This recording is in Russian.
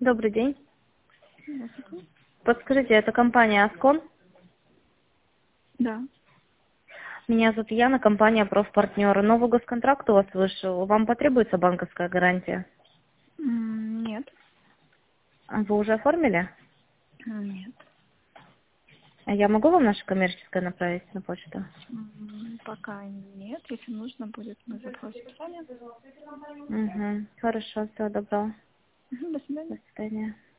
Добрый день. Здравствуйте. Подскажите, это компания Аскон? Да. Меня зовут Яна, компания «Профпартнеры». Новый госконтракт у вас вышел. Вам потребуется банковская гарантия? Нет. А вы уже оформили? Нет. А я могу вам наше коммерческое направить на почту? Пока нет. Если нужно будет, мы запросим сами. Угу. Хорошо, всего доброго. До свидания. До свидания.